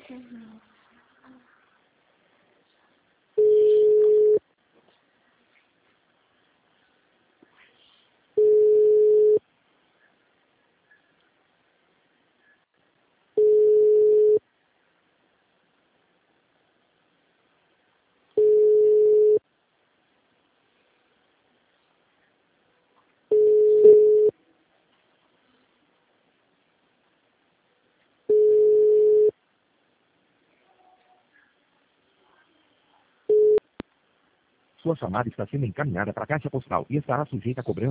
Uhum. Sua chamada está sendo encaminhada para a caixa postal e estará sujeita a cobrança.